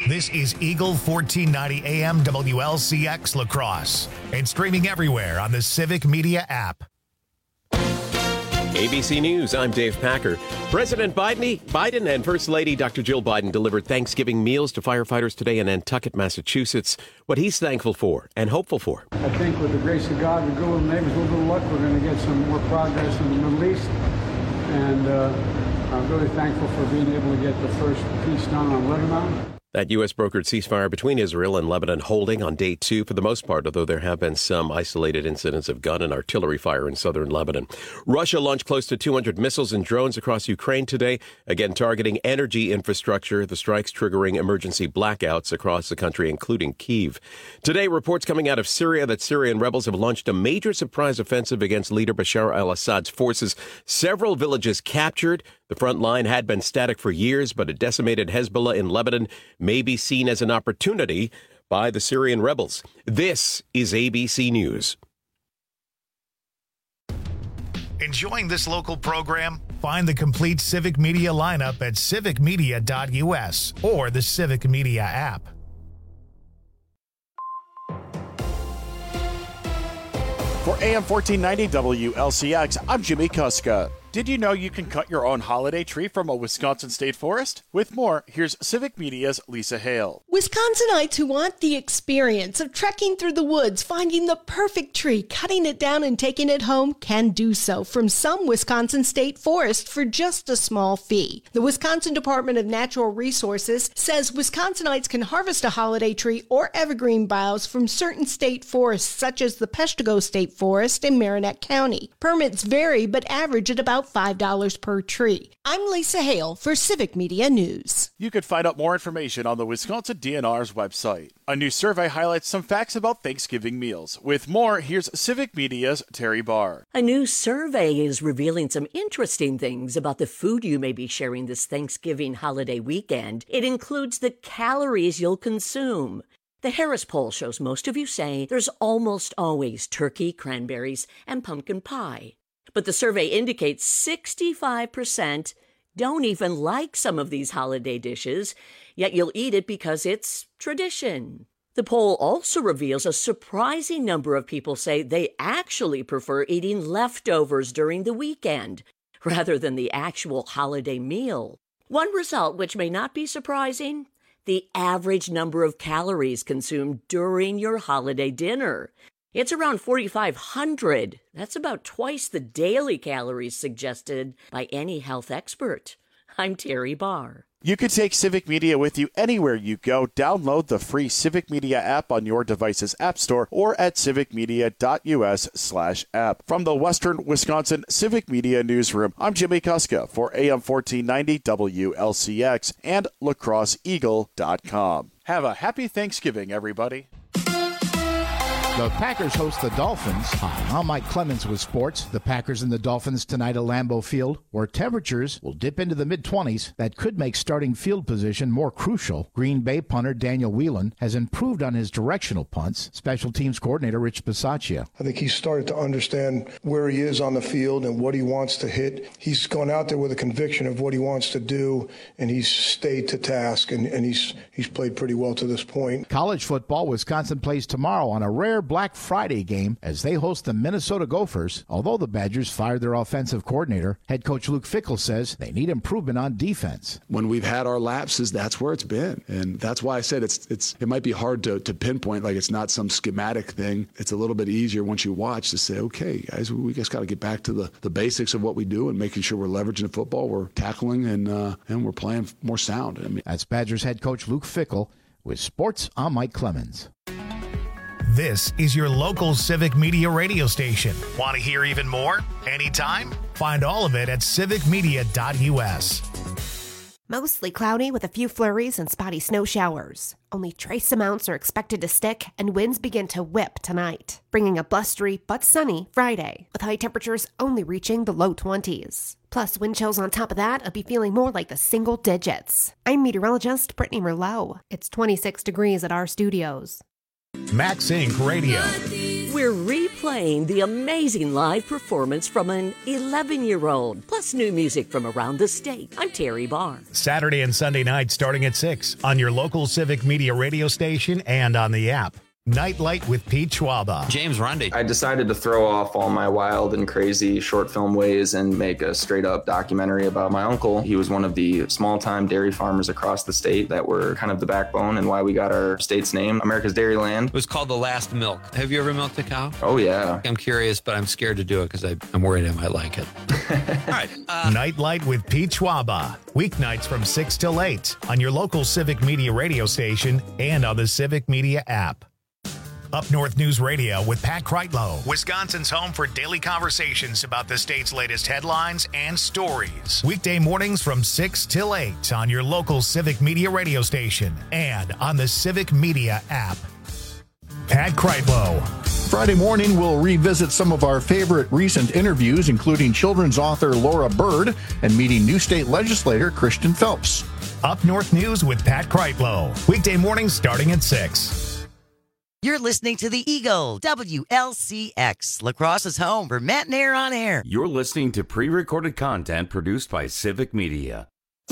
This is Eagle 1490 AM WLCX La Crosse and streaming everywhere on the Civic Media app. ABC News, I'm Dave Packer. President Biden and First Lady Dr. Jill Biden delivered Thanksgiving meals to firefighters today in Nantucket, Massachusetts. What he's thankful for and hopeful for. I think with the grace of God, with good little neighbors, a little bit of luck, we're going to get some more progress in the Middle East. And I'm really thankful for being able to get the first peace done on Lebanon. That U.S.-brokered ceasefire between Israel and Lebanon holding on day 2 for the most part, although there have been some isolated incidents of gun and artillery fire in southern Lebanon. Russia launched close to 200 missiles and drones across Ukraine today, again targeting energy infrastructure, the strikes triggering emergency blackouts across the country, including Kyiv. Today, reports coming out of Syria that Syrian rebels have launched a major surprise offensive against leader Bashar al-Assad's forces. Several villages captured. The front line had been static for years, but a decimated Hezbollah in Lebanon may be seen as an opportunity by the Syrian rebels. This is ABC News. Enjoying this local program? Find the complete Civic Media lineup at civicmedia.us or the Civic Media app. For AM 1490 WLCX, I'm Jimmy Kuska. Did you know you can cut your own holiday tree from a Wisconsin state forest? With more, here's Civic Media's Lisa Hale. Wisconsinites who want the experience of trekking through the woods, finding the perfect tree, cutting it down and taking it home can do so from some Wisconsin state forests for just a small fee. The Wisconsin Department of Natural Resources says Wisconsinites can harvest a holiday tree or evergreen boughs from certain state forests such as the Peshtigo State Forest in Marinette County. Permits vary but average at about $5 per tree. I'm Lisa Hale for Civic Media News. You can find out more information on the Wisconsin DNR's website. A new survey highlights some facts about Thanksgiving meals. With more, here's Civic Media's Terry Barr. A new survey is revealing some interesting things about the food you may be sharing this Thanksgiving holiday weekend. It includes the calories you'll consume. The Harris poll shows most of you say there's almost always turkey, cranberries, and pumpkin pie. But the survey indicates 65% don't even like some of these holiday dishes, yet you'll eat it because it's tradition. The poll also reveals a surprising number of people say they actually prefer eating leftovers during the weekend rather than the actual holiday meal. One result, which may not be surprising, the average number of calories consumed during your holiday dinner. It's around 4,500. That's about twice the daily calories suggested by any health expert. I'm Terry Barr. You can take Civic Media with you anywhere you go. Download the free Civic Media app on your device's app store or at civicmedia.us/app. From the Western Wisconsin Civic Media Newsroom, I'm Jimmy Kuska for AM 1490 WLCX and lacrosseeagle.com. Have a happy Thanksgiving, everybody. The Packers host the Dolphins. Hi, I'm Mike Clemens with sports. The Packers and the Dolphins tonight at Lambeau Field, where temperatures will dip into the mid-20s. That could make starting field position more crucial. Green Bay punter Daniel Whelan has improved on his directional punts. Special teams coordinator Rich Bisaccia. I think he's started to understand where he is on the field and what he wants to hit. He's gone out there with a conviction of what he wants to do, and he's stayed to task, and he's played pretty well to this point. College football, Wisconsin plays tomorrow on a rare Black Friday game as they host the Minnesota Gophers. Although the Badgers fired their offensive coordinator, head coach Luke Fickell says they need improvement on defense. When we've had our lapses, that's where it's been. And that's why I said it might be hard to pinpoint, like it's not some schematic thing. It's a little bit easier once you watch to say, okay, guys, we just got to get back to the basics of what we do and making sure we're leveraging the football, we're tackling, and we're playing more sound. That's Badgers head coach Luke Fickell. With sports, I'm Mike Clemens. This is your local Civic Media radio station. Want to hear even more? Anytime? Find all of it at civicmedia.us. Mostly cloudy with a few flurries and spotty snow showers. Only trace amounts are expected to stick, and winds begin to whip tonight, bringing a blustery but sunny Friday, with high temperatures only reaching the low 20s. Plus, wind chills on top of that, I'll be feeling more like the single digits. I'm meteorologist Brittany Merlot. It's 26 degrees at our studios. Max Inc. Radio. We're replaying playing the amazing live performance from an 11-year-old, plus new music from around the state. I'm Terry Barr. Saturday and Sunday nights starting at 6 on your local Civic Media radio station and on the app. Nightlight with Pete Schwaba. James Rundy. I decided to throw off all my wild and crazy short film ways and make a straight up documentary about my uncle. He was one of the small time dairy farmers across the state that were kind of the backbone and why we got our state's name, America's Dairyland. It was called The Last Milk. Have you ever milked a cow? Oh, yeah. I'm curious, but I'm scared to do it because I'm worried I might like it. All right. Nightlight with Pete Schwaba. Weeknights from 6 till 8 on your local Civic Media radio station and on the Civic Media app. Up North News Radio with Pat Kreitlow, Wisconsin's home for daily conversations about the state's latest headlines and stories. Weekday mornings from 6 till 8 on your local Civic Media radio station and on the Civic Media app. Pat Kreitlow. Friday morning, we'll revisit some of our favorite recent interviews, including children's author Laura Bird and meeting new state legislator Christian Phelps. Up North News with Pat Kreitlow. Weekday mornings starting at 6. You're listening to the Eagle, WLCX, La Crosse's home for Matt and Air on Air. You're listening to pre-recorded content produced by Civic Media.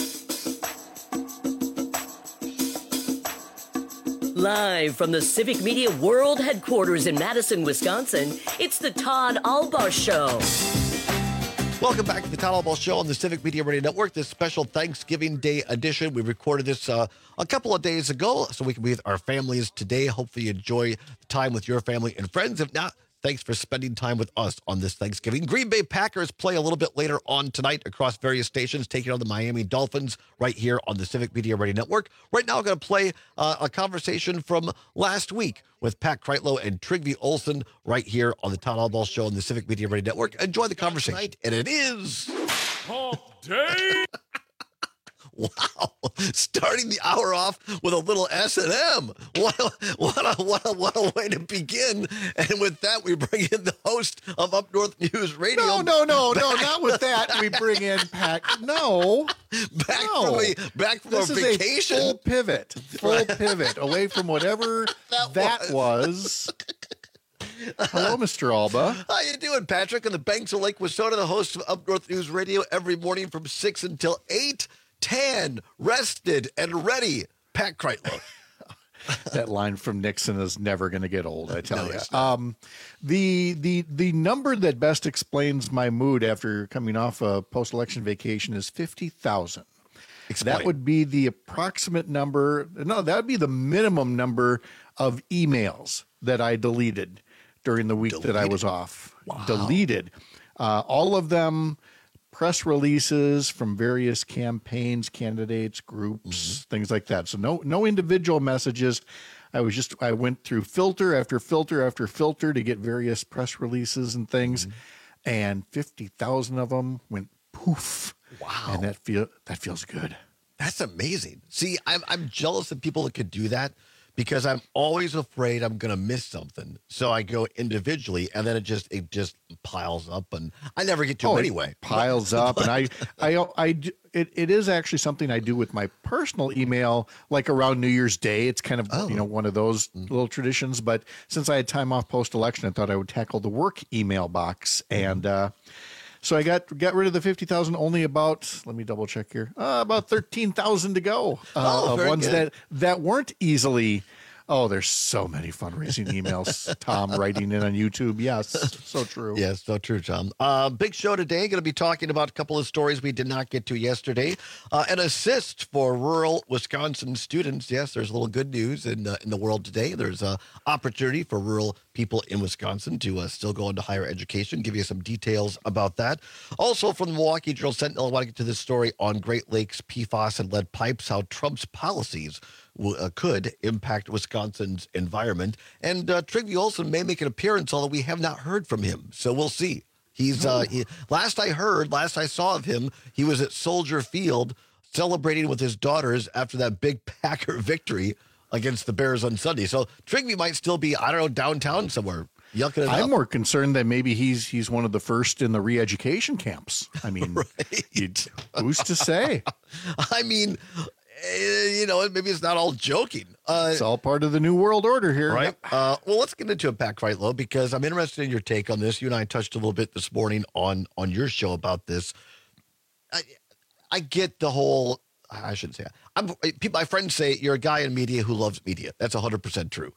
Live from the Civic Media World Headquarters in Madison, Wisconsin, it's the Todd Alba Show. Welcome back to the Todd Alba Show on the Civic Media Radio Network, this special Thanksgiving Day edition. We recorded this a couple of days ago so we can be with our families today. Hopefully you enjoy the time with your family and friends. If not, thanks for spending time with us on this Thanksgiving. Green Bay Packers play a little bit later on tonight across various stations, taking on the Miami Dolphins right here on the Civic Media Radio Network. Right now, I'm going to play a conversation from last week with Pat Kreitlow and Trygve Olsen right here on the Todd Alba Show on the Civic Media Radio Network. Enjoy the conversation. Tonight, and it is Hump Day. Wow. Starting the hour off with a little S&M. What a way to begin. And with that, we bring in the host of Up North News Radio. No, not with that. We bring in Pat. No. Back from this a is vacation. A full pivot away from whatever that was. Hello, Mr. Alba. How you doing, Patrick? On the banks of Lake Wissota, the host of Up North News Radio every morning from 6 until 8. Tan, rested, and ready. Pat Kreitlow. That line from Nixon is never going to get old, I tell you. The number that best explains my mood after coming off a post-election vacation is 50,000. That would be the approximate number. No, that would be the minimum number of emails that I deleted during the week that I was off. Wow. Deleted. All of them. Press releases from various campaigns, candidates, groups, things like that. So no individual messages. I went through filter after filter after filter to get various press releases and things, and 50,000 of them went poof. Wow, and that feels good. That's amazing. See, I'm jealous of people that could do that because I'm always afraid I'm going to miss something. So I go individually, and then it just piles up, and I never get to it anyway. It piles up, and it is actually something I do with my personal email, like around New Year's Day. It's kind of one of those little traditions. But since I had time off post-election, I thought I would tackle the work email box, and so I got rid of the 50,000. Only about, let me double check here, about 13,000 to go of ones that weren't easily. Oh, there's so many fundraising emails. Tom writing in on YouTube. Yes, so true. Yes, so true, Tom. Big show today. Going to be talking about a couple of stories we did not get to yesterday. An assist for rural Wisconsin students. Yes, there's a little good news in the world today. There's an opportunity for rural people in Wisconsin to still go into higher education. Give you some details about that. Also from the Milwaukee Journal-Sentinel, I want to get to this story on Great Lakes PFAS and lead pipes, how Trump's policies could impact Wisconsin's environment. And Trygve Olsen may make an appearance, although we have not heard from him. So we'll see. He's last I saw of him, he was at Soldier Field celebrating with his daughters after that big Packer victory against the Bears on Sunday. So Trygve might still be, I don't know, downtown somewhere. Yucking it I'm up. more concerned that maybe he's one of the first in the re-education camps. I mean, who's to say? I mean, maybe it's not all joking. It's all part of the new world order here. Right. Well, let's get into it, Pat Kreitlow, because I'm interested in your take on this. You and I touched a little bit this morning on your show about this. I get the whole, I shouldn't say that. My friends say you're a guy in media who loves media. That's 100% true.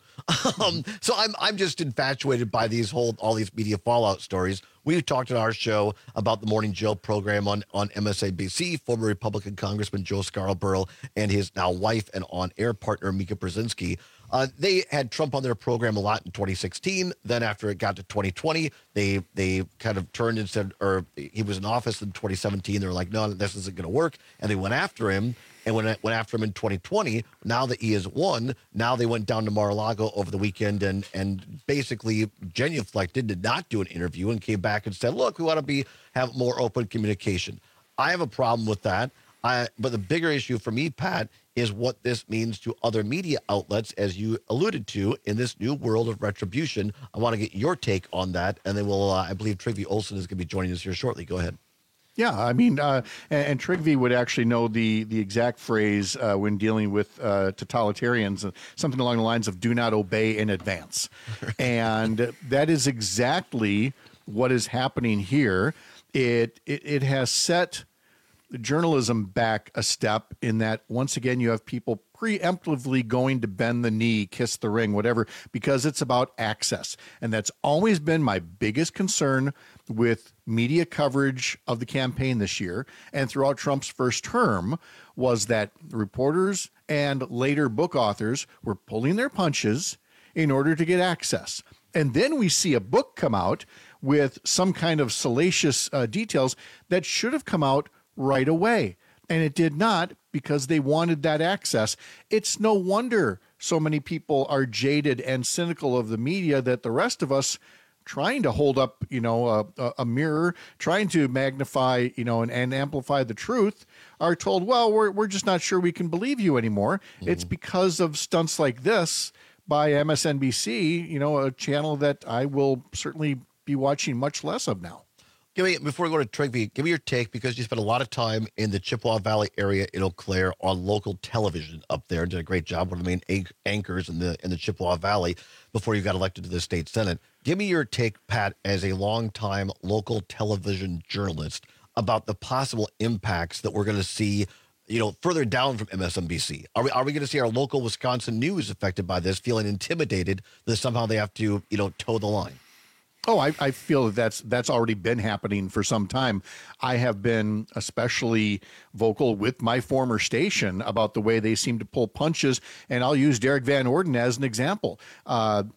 So I'm just infatuated by all these media fallout stories. We talked on our show about the Morning Joe program on MSNBC, former Republican Congressman Joe Scarborough and his now wife and on-air partner, Mika Brzezinski. They had Trump on their program a lot in 2016. Then after it got to 2020, they kind of turned and said, or he was in office in 2017. They were like, no, this isn't going to work. And they went after him. And went after him in 2020. Now that he has won, now they went down to Mar-a-Lago over the weekend and basically genuflected, did not do an interview, and came back and said, look, we want to have more open communication. I have a problem with that. But the bigger issue for me, Pat, is what this means to other media outlets, as you alluded to, in this new world of retribution. I want to get your take on that. And then I believe Trygve Olsen is going to be joining us here shortly. Go ahead. Yeah, I mean, and Trygve would actually know the exact phrase when dealing with totalitarians, something along the lines of "do not obey in advance," and that is exactly what is happening here. It has set journalism back a step in that once again you have people preemptively going to bend the knee, kiss the ring, whatever, because it's about access. And that's always been my biggest concern with media coverage of the campaign this year and throughout Trump's first term, was that reporters and later book authors were pulling their punches in order to get access. And then we see a book come out with some kind of salacious details that should have come out right away. And it did not, because they wanted that access. It's no wonder so many people are jaded and cynical of the media that the rest of us, trying to hold up, a mirror, trying to magnify, and amplify the truth, are told, well, we're just not sure we can believe you anymore. Mm-hmm. It's because of stunts like this by MSNBC, a channel that I will certainly be watching much less of now. Before we go to Trygve, give me your take, because you spent a lot of time in the Chippewa Valley area in Eau Claire on local television up there, and did a great job, one of the main anchors in the Chippewa Valley before you got elected to the state Senate. Give me your take, Pat, as a longtime local television journalist, about the possible impacts that we're going to see, further down from MSNBC. Are we going to see our local Wisconsin news affected by this, feeling intimidated that somehow they have to, toe the line? Oh, I feel that's already been happening for some time. I have been especially vocal with my former station about the way they seem to pull punches, and I'll use Derek Van Orden as an example. And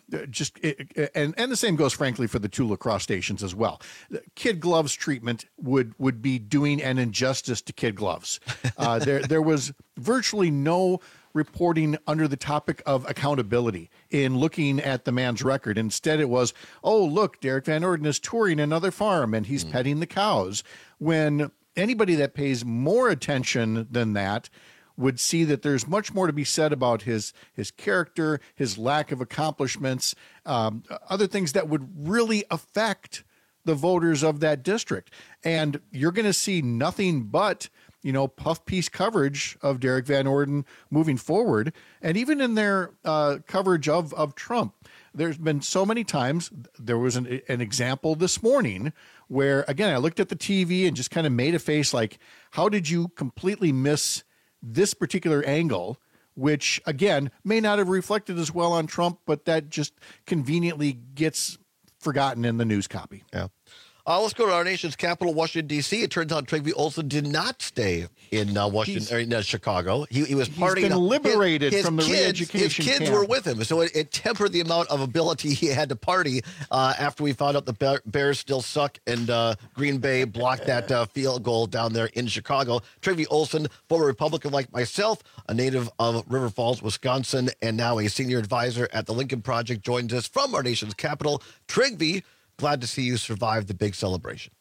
the same goes, frankly, for the two La Crosse stations as well. Kid gloves treatment would be doing an injustice to kid gloves. There was virtually no reporting under the topic of accountability in looking at the man's record. Instead, it was, oh, look, Derek Van Orden is touring another farm and he's petting the cows. When anybody that pays more attention than that would see that there's much more to be said about his character, his lack of accomplishments, other things that would really affect the voters of that district. And you're going to see nothing but puff piece coverage of Derek Van Orden moving forward. And even in their coverage of Trump, there's been so many times. There was an example this morning where, again, I looked at the TV and just kind of made a face like, how did you completely miss this particular angle, which, again, may not have reflected as well on Trump, but that just conveniently gets forgotten in the news copy. Yeah. Let's go to our nation's capital, Washington, D.C. It turns out Trygve Olsen did not stay in Chicago. He was partying. He's been liberated from the re-education His kids camp. were with him, so it tempered the amount of ability he had to party after we found out the Bears still suck and Green Bay blocked that field goal down there in Chicago. Trygve Olsen, former Republican like myself, a native of River Falls, Wisconsin, and now a senior advisor at the Lincoln Project, joins us from our nation's capital. Trygve, glad to see you survive the big celebration.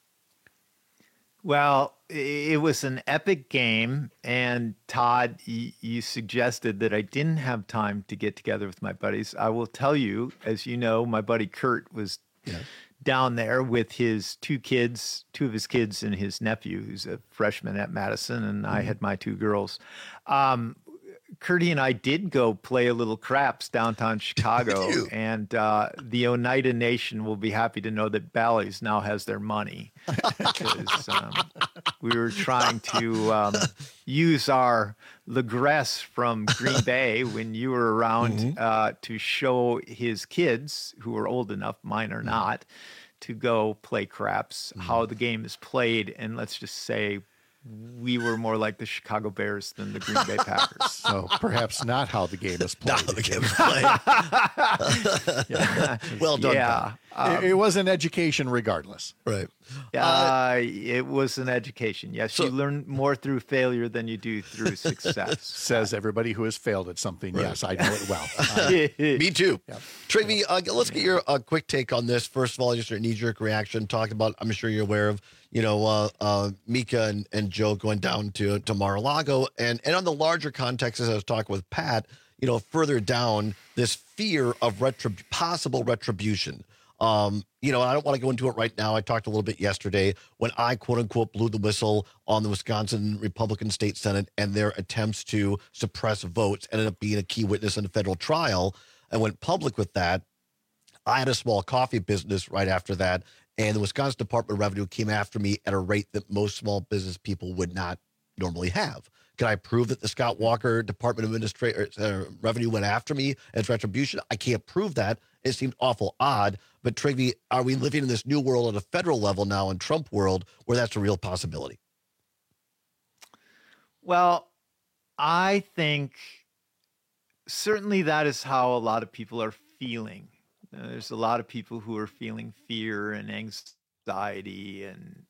Well, it was an epic game. And Todd, you suggested that I didn't have time to get together with my buddies. I will tell you, as you know, my buddy Kurt was down there with his two of his kids and his nephew, who's a freshman at Madison, and I had my two girls. Curdy and I did go play a little craps downtown Chicago, and the Oneida Nation will be happy to know that Bally's now has their money. Because we were trying to use our Legress from Green Bay when you were around to show his kids, who are old enough, mine are not, to go play craps, how the game is played. And let's just say we were more like the Chicago Bears than the Green Bay Packers. So perhaps not how the game is played. Not how the game is played. Well done. Yeah. It was an education regardless. Right. It was an education. Yes, you learn more through failure than you do through success. Says everybody who has failed at something. Right. Yes, I know it well. Me too. Yep. Trivy, let's get your quick take on this. First of all, just your knee-jerk reaction. Talked about, I'm sure you're aware of, Mika and Joe going down to Mar-a-Lago. And on the larger context, as I was talking with Pat, further down, this fear of possible retribution. I don't want to go into it right now. I talked a little bit yesterday when I, quote unquote, blew the whistle on the Wisconsin Republican State Senate and their attempts to suppress votes, ended up being a key witness in a federal trial. I went public with that. I had a small coffee business right after that, and the Wisconsin Department of Revenue came after me at a rate that most small business people would not normally have. Can I prove that the Scott Walker Department of Revenue went after me as retribution? I can't prove that. It seemed awful odd. But Trivy, are we living in this new world at a federal level now in Trump world where that's a real possibility? Well, I think certainly that is how a lot of people are feeling. There's a lot of people who are feeling fear and anxiety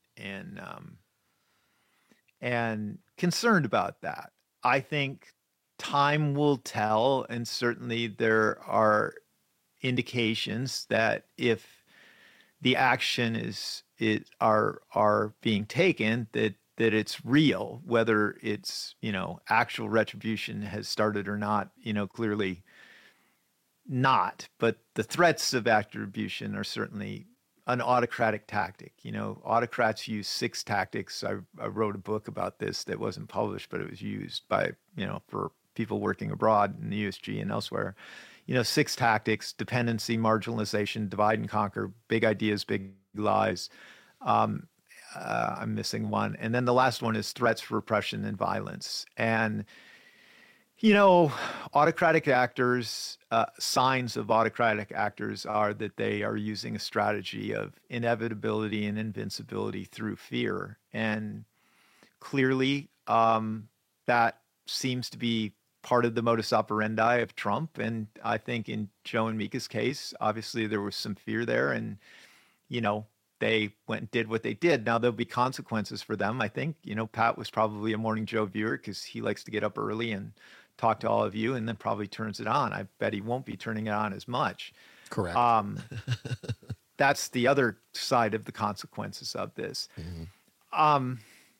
and concerned about that. I think time will tell, and certainly there are indications that if the action are being taken, that it's real, whether it's actual retribution has started or not, clearly not. But the threats of attribution are certainly an autocratic tactic. Autocrats use 6 tactics. I wrote a book about this that wasn't published, but it was used by, for people working abroad in the USG and elsewhere. 6 tactics: dependency, marginalization, divide and conquer, big ideas, big lies. I'm missing one. And then the last one is threats, repression, and violence. And, autocratic actors, signs of autocratic actors are that they are using a strategy of inevitability and invincibility through fear. And clearly, that seems to be part of the modus operandi of Trump. And I think in Joe and Mika's case, obviously there was some fear there, and, they went and did what they did. Now there'll be consequences for them. I think, Pat was probably a Morning Joe viewer because he likes to get up early and talk to all of you, and then probably turns it on. I bet he won't be turning it on as much. Correct. That's the other side of the consequences of this. Mm-hmm.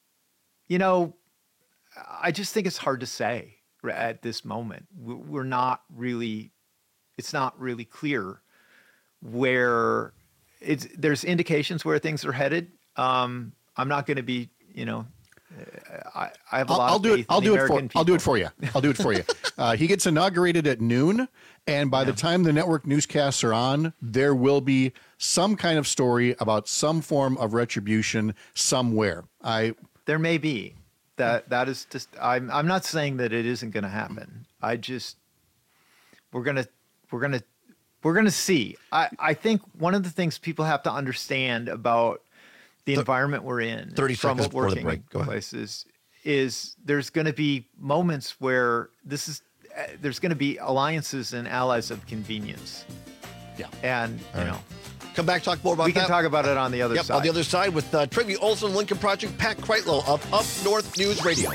I just think it's hard to say at this moment. We're not really, it's not really clear where there's indications where things are headed. I'm not going to be, I have a lot of faith in the American people. I'll do it for you. He gets inaugurated at noon, and by the time the network newscasts are on, there will be some kind of story about some form of retribution somewhere. There may be. That is just, I'm not saying that it isn't going to happen. We're going to see. I think one of the things people have to understand about the environment we're in, 30 seconds before the break, go ahead, is there's going to be moments where there's going to be alliances and allies of convenience. Yeah. And, come back, talk more about that. We can talk about it on the other side. On the other side with Trivy Olson, Lincoln Project, Pat Kreitlow of Up North News Radio.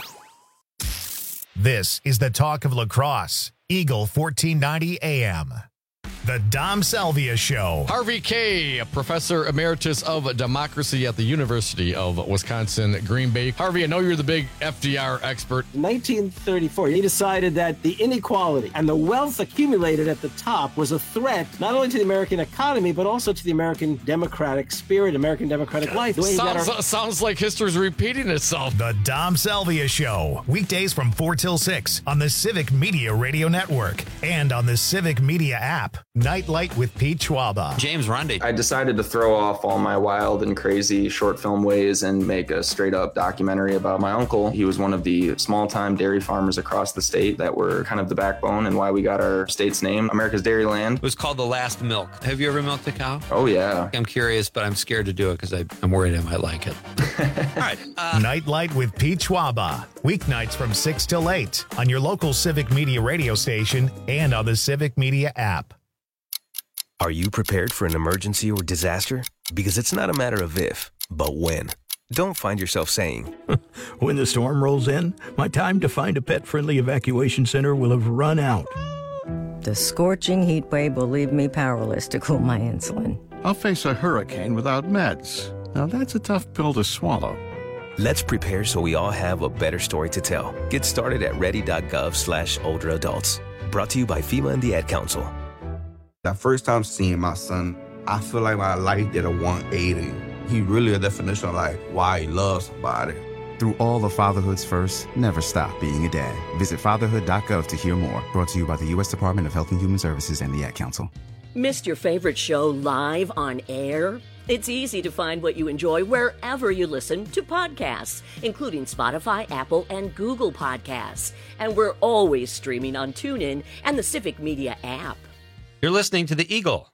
This is the talk of La Crosse, Eagle 1490 AM. The Dom Salvia Show. Harvey Kaye, professor emeritus of democracy at the University of Wisconsin, Green Bay. Harvey, I know you're the big FDR expert. In 1934, he decided that the inequality and the wealth accumulated at the top was a threat not only to the American economy, but also to the American democratic spirit, American democratic life. Sounds like history's repeating itself. The Dom Salvia Show. Weekdays from 4 till 6 on the Civic Media Radio Network and on the Civic Media app. Nightlight with Pete Schwaba. James Rundy. I decided to throw off all my wild and crazy short film ways and make a straight up documentary about my uncle. He was one of the small time dairy farmers across the state that were kind of the backbone and why we got our state's name, America's Dairyland. It was called The Last Milk. Have you ever milked a cow? Oh, yeah. I'm curious, but I'm scared to do it because I'm worried I might like it. All right. Nightlight with Pete Schwaba. Weeknights from 6 till 8 on your local Civic Media radio station and on the Civic Media app. Are you prepared for an emergency or disaster? Because it's not a matter of if, but when. Don't find yourself saying, when the storm rolls in, my time to find a pet-friendly evacuation center will have run out. The scorching heat wave will leave me powerless to cool my insulin. I'll face a hurricane without meds. Now that's a tough pill to swallow. Let's prepare so we all have a better story to tell. Get started at ready.gov/older adults. Brought to you by FEMA and the Ad Council. The first time seeing my son, I feel like my life did a 180. He really a definition of like why he loves somebody. Through all of fatherhood's first, never stop being a dad. Visit fatherhood.gov to hear more. Brought to you by the U.S. Department of Health and Human Services and the Ad Council. Missed your favorite show live on air? It's easy to find what you enjoy wherever you listen to podcasts, including Spotify, Apple, and Google Podcasts. And we're always streaming on TuneIn and the Civic Media app. You're listening to The Eagle,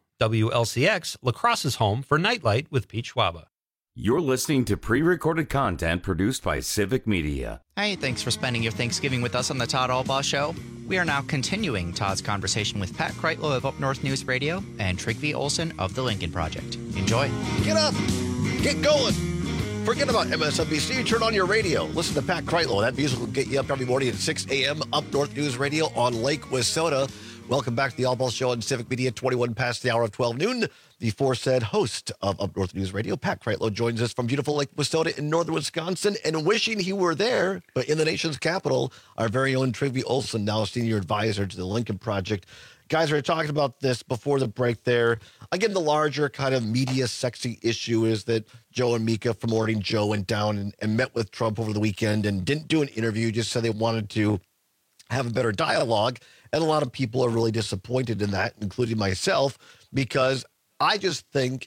WLCX, La Crosse's home for Nightlight with Pete Schwaba. You're listening to pre-recorded content produced by Civic Media. Hey, thanks for spending your Thanksgiving with us on the Todd Albaugh Show. We are now continuing Todd's conversation with Pat Kreitlow of Up North News Radio and Trygve Olsen of The Lincoln Project. Enjoy. Get up. Get going. Forget about MSNBC. Turn on your radio. Listen to Pat Kreitlow. That music will get you up every morning at 6 a.m. Up North News Radio on Lake Wissota. Welcome back to the Albaugh Show on Civic Media, 21 past the hour of 12 noon. The aforesaid host of Up North News Radio, Pat Kreitlow, joins us from beautiful Lake Wissota in northern Wisconsin, and wishing he were there, but in the nation's capital, our very own Trygve Olsen, now senior advisor to the Lincoln Project. Guys, we were talking about this before the break there. Again, the larger kind of media sexy issue is that Joe and Mika from Morning Joe went down and met with Trump over the weekend and didn't do an interview, just said they wanted to have a better dialogue. And a lot of people are really disappointed in that, including myself, because I just think,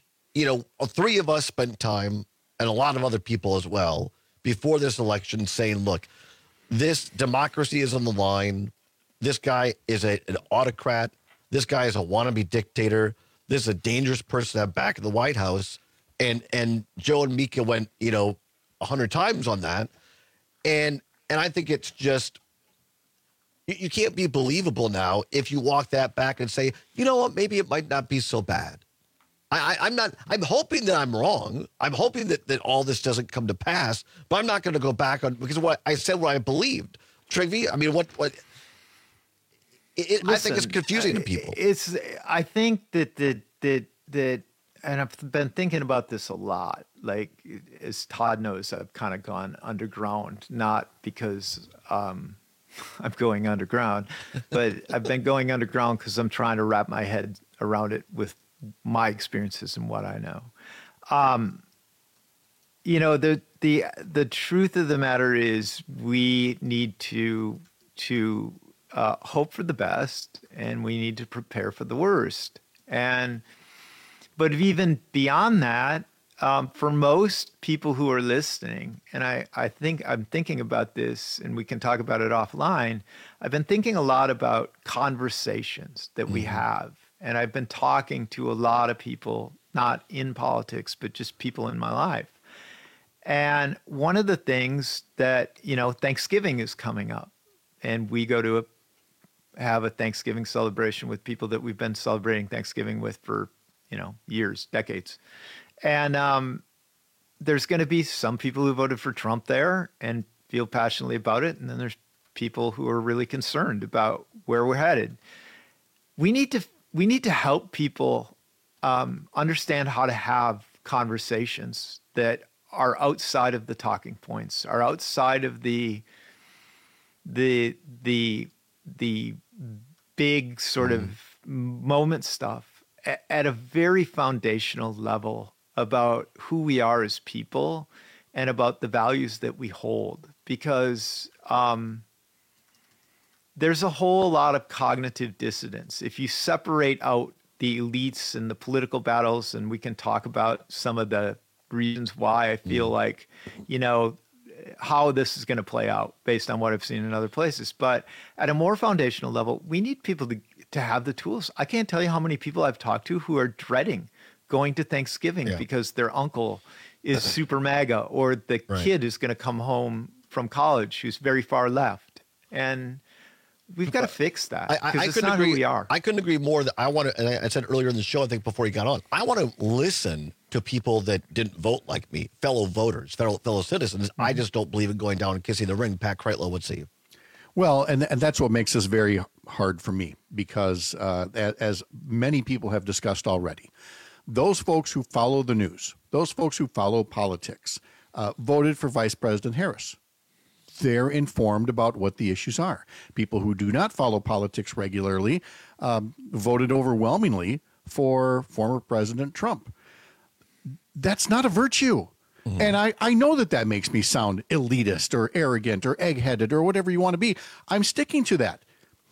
three of us spent time, and a lot of other people as well, before this election saying, look, this democracy is on the line. This guy is an autocrat. This guy is a wannabe dictator. This is a dangerous person to have back in the White House. And Joe and Mika went, 100 times on that. And I think it's just, you can't be believable now if you walk that back and say, you know what, maybe it might not be so bad. I'm hoping that I'm wrong. I'm hoping that all this doesn't come to pass, but I'm not going to go back on, because what I said, what I believed. Trygve, I mean, I think it's confusing to people. I think that, and I've been thinking about this a lot. Like, as Todd knows, I've kind of gone underground, not because, I'm going underground, but I've been going underground because I'm trying to wrap my head around it with my experiences and what I know. The truth of the matter is we need to hope for the best, and we need to prepare for the worst. But even beyond that, for most people who are listening, and I think I'm thinking about this, and we can talk about it offline. I've been thinking a lot about conversations that we have, and I've been talking to a lot of people, not in politics, but just people in my life. And one of the things that, Thanksgiving is coming up, and we go to have a Thanksgiving celebration with people that we've been celebrating Thanksgiving with for, years, decades. And there's going to be some people who voted for Trump there and feel passionately about it. And then there's people who are really concerned about where we're headed. We need we need to help people understand how to have conversations that are outside of the talking points, are outside of the big sort of moment stuff, at a very foundational level about who we are as people and about the values that we hold. Because there's a whole lot of cognitive dissonance. If you separate out the elites and the political battles, and we can talk about some of the reasons why I feel like, how this is going to play out based on what I've seen in other places. But at a more foundational level, we need people to have the tools. I can't tell you how many people I've talked to who are dreading going to Thanksgiving because their uncle is super MAGA, or the kid is going to come home from college who's very far left. And we've got to fix that, because it's not who we are. I couldn't agree more. That I want to, and I said earlier in the show, I think before he got on, I want to listen to people that didn't vote like me, fellow voters, fellow citizens. I just don't believe in going down and kissing the ring. Pat Kreitlow would see. Well, and that's what makes this very hard for me, because as many people have discussed already, those folks who follow the news, those folks who follow politics, voted for Vice President Harris. They're informed about what the issues are. People who do not follow politics regularly voted overwhelmingly for former President Trump. That's not a virtue. And I know that makes me sound elitist or arrogant or egg-headed or whatever you want to be. I'm sticking to that.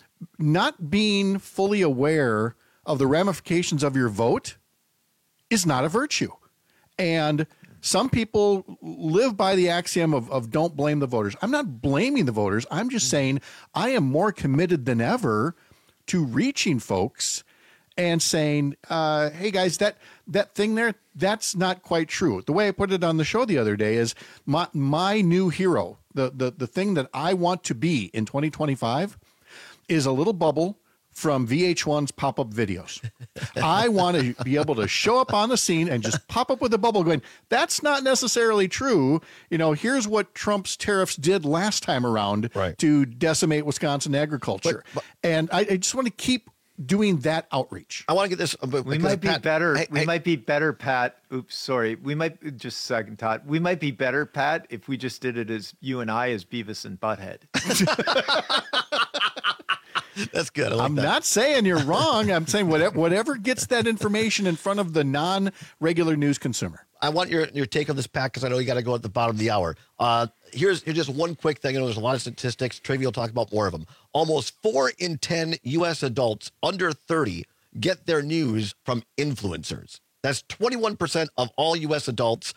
Not being fully aware of the ramifications of your vote is not a virtue. And some people live by the axiom of don't blame the voters. I'm not blaming the voters. I'm just saying I am more committed than ever to reaching folks and saying, hey, guys, that thing there, that's not quite true. The way I put it on the show the other day is my new hero, the thing that I want to be in 2025 is a little bubble from VH1's pop-up videos. I want to be able to show up on the scene and just pop up with a bubble going, that's not necessarily true. Here's what Trump's tariffs did last time around to decimate Wisconsin agriculture. And I just want to keep doing that outreach. I want to get this. We might be better. We might be better, Pat. Oops, sorry. We might, just a second, Todd. We might be better, Pat, if we just did it as you and I as Beavis and Butthead. That's good. I'm not saying you're wrong. I'm saying whatever gets that information in front of the non-regular news consumer. I want your take on this, Pat, because I know you got to go at the bottom of the hour. Here's just one quick thing. I know there's a lot of statistics. Trivia will talk about more of them. Almost 4 in 10 U.S. adults under 30 get their news from influencers. That's 21% of all U.S. adults,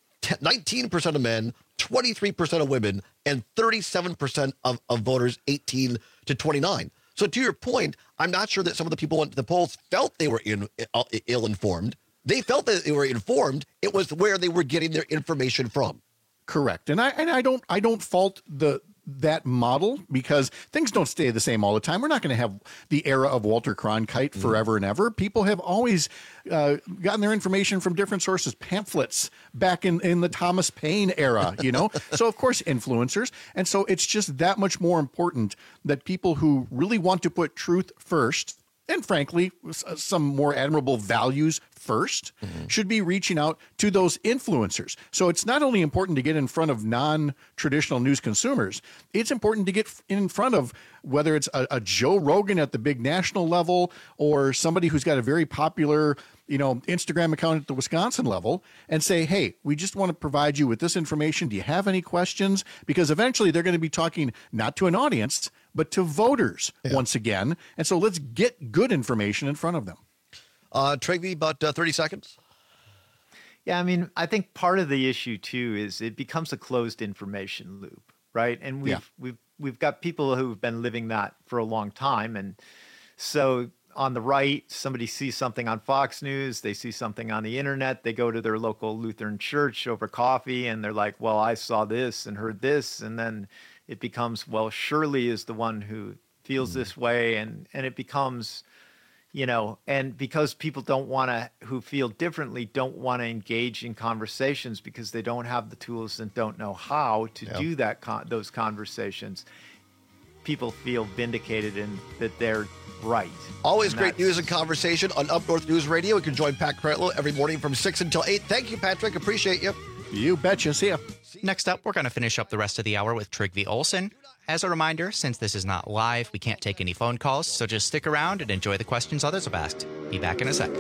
19% of men, 23% of women, and 37% of voters 18 to 29. So to your point, I'm not sure that some of the people who went to the polls felt they were ill-informed. They felt that they were informed. It was where they were getting their information from. Correct. And I don't fault that model, because things don't stay the same all the time. We're not going to have the era of Walter Cronkite forever and ever. People have always gotten their information from different sources, pamphlets back in the Thomas Paine era, So of course, influencers. And so it's just that much more important that people who really want to put truth first, and frankly, some more admirable values first, should be reaching out to those influencers. So it's not only important to get in front of non-traditional news consumers, it's important to get in front of, whether it's a Joe Rogan at the big national level or somebody who's got a very popular Instagram account at the Wisconsin level, and say, hey, we just want to provide you with this information. Do you have any questions? Because eventually they're going to be talking not to an audience, but to voters once again. And so let's get good information in front of them. Trygve, about 30 seconds. Yeah, I mean, I think part of the issue too is it becomes a closed information loop, right? And we've got people who've been living that for a long time, and so on the right, somebody sees something on Fox News, they see something on the internet, they go to their local Lutheran church over coffee, and they're like, well, I saw this and heard this, and then it becomes, well, Shirley is the one who feels this way, and it becomes, and because people who feel differently don't want to engage in conversations because they don't have the tools and don't know how to do those conversations. people feel vindicated and that they're right. Always And great news and conversation on Up North News Radio. You can join Pat Kreitlow every morning from 6 until 8. Thank you, Patrick. Appreciate you. You betcha. See ya. Next up, we're going to finish up the rest of the hour with Trygve Olsen. As a reminder, since this is not live, we can't take any phone calls, so just stick around and enjoy the questions others have asked. Be back in a sec.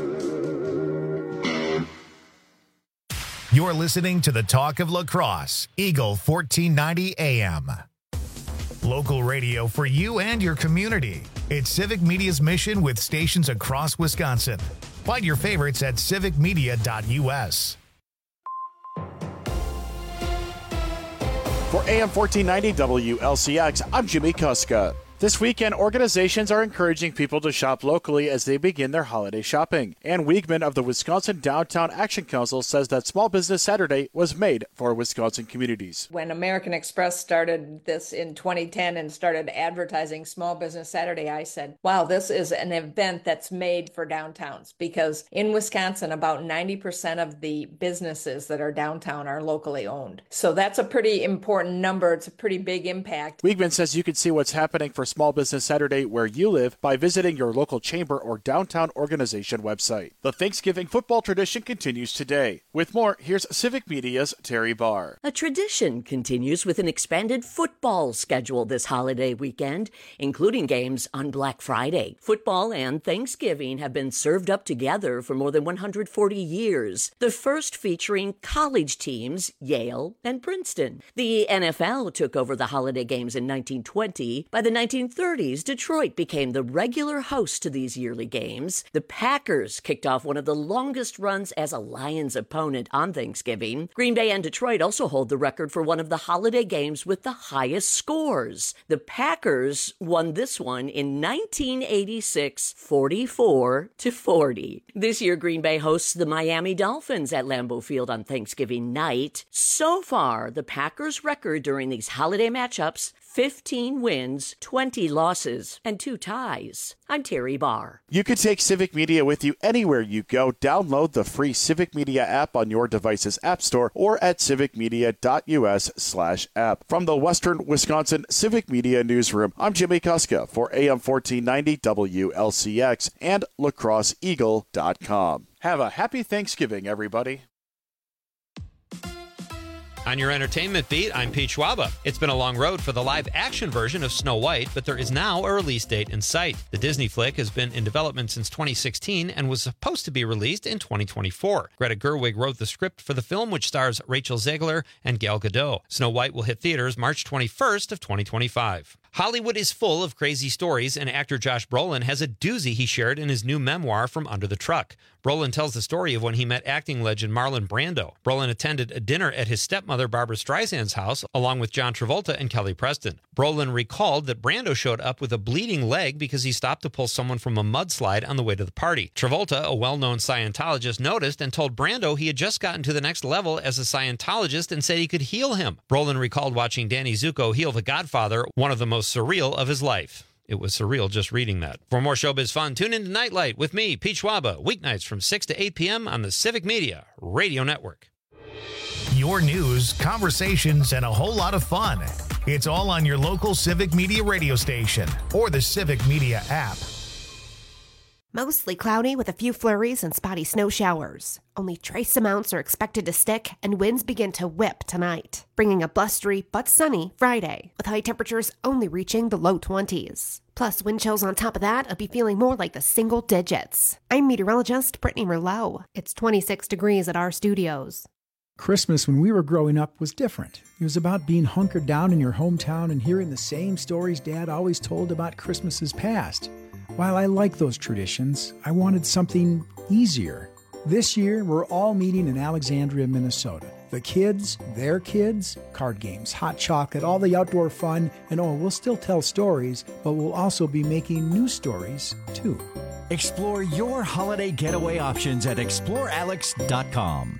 You're listening to the Talk of Lacrosse, Eagle 1490 AM. Local radio for you and your community. It's Civic Media's mission with stations across Wisconsin. Find your favorites at civicmedia.us. For AM 1490 WLCX, I'm Jimmy Kuska. This weekend, organizations are encouraging people to shop locally as they begin their holiday shopping. Ann Wiegman of the Wisconsin Downtown Action Council says that Small Business Saturday was made for Wisconsin communities. When American Express started this in 2010 and started advertising Small Business Saturday, I said, wow, this is an event that's made for downtowns, because in Wisconsin, about 90% of the businesses that are downtown are locally owned. So that's a pretty important number. It's a pretty big impact. Wiegman says you can see what's happening for Small Business Saturday where you live by visiting your local chamber or downtown organization website. The Thanksgiving football tradition continues today. With more, here's Civic Media's Terry Barr. A tradition continues with an expanded football schedule this holiday weekend, including games on Black Friday. Football and Thanksgiving have been served up together for more than 140 years, the first featuring college teams, Yale and Princeton. The NFL took over the holiday games in 1920. By the 1930s, Detroit became the regular host to these yearly games. The Packers kicked off one of the longest runs as a Lions opponent on Thanksgiving. Green Bay and Detroit also hold the record for one of the holiday games with the highest scores. The Packers won this one in 1986, 44-40. This year, Green Bay hosts the Miami Dolphins at Lambeau Field on Thanksgiving night. So far, the Packers' record during these holiday matchups: 15 wins, 20 losses, and 2 ties. I'm Terry Barr. You can take Civic Media with you anywhere you go. Download the free Civic Media app on your device's app store or at civicmedia.us/app. From the Western Wisconsin Civic Media Newsroom, I'm Jimmy Kuska for AM 1490 WLCX and lacrosseeagle.com. Have a happy Thanksgiving, everybody. On your entertainment beat, I'm Pete Schwaba. It's been a long road for the live-action version of Snow White, but there is now a release date in sight. The Disney flick has been in development since 2016 and was supposed to be released in 2024. Greta Gerwig wrote the script for the film, which stars Rachel Zegler and Gal Gadot. Snow White will hit theaters March 21st of 2025. Hollywood is full of crazy stories, and actor Josh Brolin has a doozy he shared in his new memoir, From Under the Truck. Brolin tells the story of when he met acting legend Marlon Brando. Brolin attended a dinner at his stepmother Barbra Streisand's house, along with John Travolta and Kelly Preston. Brolin recalled that Brando showed up with a bleeding leg because he stopped to pull someone from a mudslide on the way to the party. Travolta, a well-known Scientologist, noticed and told Brando he had just gotten to the next level as a Scientologist and said he could heal him. Brolin recalled watching Danny Zuko heal The Godfather, one of the most surreal of his life. It was surreal just reading that. For more showbiz fun, tune into Nightlight with me, Pete Schwaba, weeknights from 6 to 8 p.m. on the Civic Media Radio Network. Your news, conversations, and a whole lot of fun. It's all on your local Civic Media radio station or the Civic Media app. Mostly cloudy with a few flurries and spotty snow showers. Only trace amounts are expected to stick, and winds begin to whip tonight, bringing a blustery but sunny Friday, with high temperatures only reaching the low 20s. Plus, wind chills on top of that, I'll be feeling more like the single digits. I'm meteorologist Brittany Merlot. It's 26 degrees at our studios. Christmas when we were growing up was different. It was about being hunkered down in your hometown and hearing the same stories Dad always told about Christmases past. While I like those traditions, I wanted something easier. This year, we're all meeting in Alexandria, Minnesota. The kids, their kids, card games, hot chocolate, all the outdoor fun, and we'll still tell stories, but we'll also be making new stories, too. Explore your holiday getaway options at explorealex.com.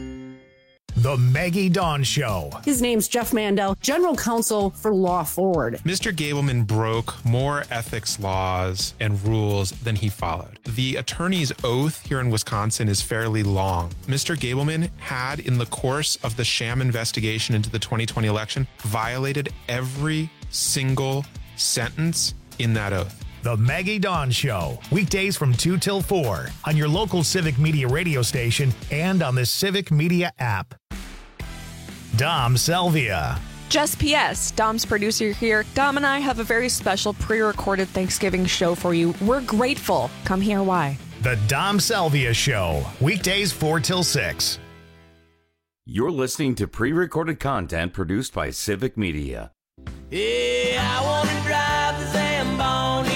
The Maggie Dawn Show. His name's Jeff Mandel, General Counsel for Law Forward. Mr. Gableman broke more ethics laws and rules than he followed. The attorney's oath here in Wisconsin is fairly long. Mr. Gableman had, in the course of the sham investigation into the 2020 election, violated every single sentence in that oath. The Maggie Dawn Show, weekdays from 2 till 4 on your local Civic Media radio station and on the Civic Media app. Dom Selvia. Just P.S. Dom's producer here. Dom and I have a very special pre-recorded Thanksgiving show for you. We're grateful. Come hear why. The Dom Selvia Show, weekdays 4 till 6. You're listening to pre-recorded content produced by Civic Media. Yeah, I want to drive the Zamboni.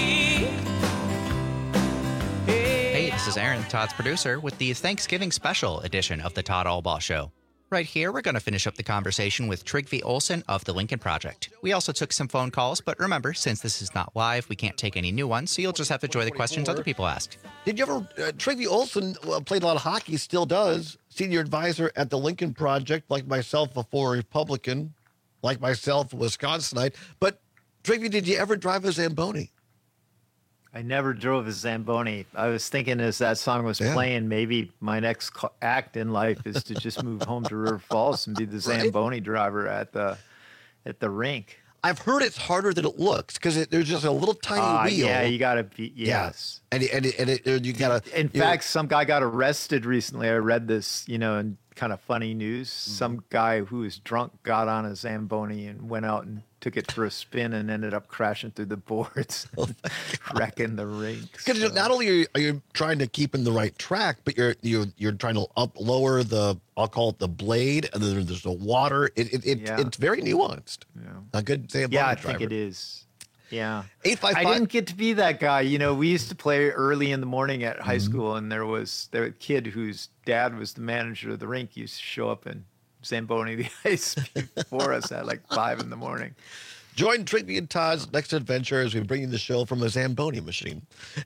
Hey, this is Aaron, Todd's producer, with the Thanksgiving special edition of the Todd Allball Show. Right here, we're going to finish up the conversation with Trygve Olsen of the Lincoln Project. We also took some phone calls, but remember, since this is not live, we can't take any new ones, so you'll just have to enjoy the questions other people asked. Did you ever, Trygve Olsen played a lot of hockey, still does, senior advisor at the Lincoln Project, like myself, a former Republican, like myself, a Wisconsinite. But Trygve, did you ever drive a Zamboni? I never drove a Zamboni. I was thinking as that song was playing, maybe my next act in life is to just move home to River Falls and be the Zamboni driver at the rink. I've heard it's harder than it looks because there's just a little tiny wheel. Yeah, you got to be, yes. Yeah. And you got to. In fact, some guy got arrested recently. I read this, in kind of funny news. Mm-hmm. Some guy who was drunk got on a Zamboni and went out and took it for a spin and ended up crashing through the boards, wrecking the rink. Because not only are you trying to keep in the right track, but you're trying to lower the, I'll call it the blade, and then there's the water. It's very nuanced. Yeah. A good Zamboni driver. driver. I think it is. Yeah. 855. I didn't get to be that guy. We used to play early in the morning at high school, and there was a kid whose dad was the manager of the rink used to show up and Zamboni the ice before us at like 5 in the morning. Join Trygve and Todd's next adventure as we bring you the show from a Zamboni machine.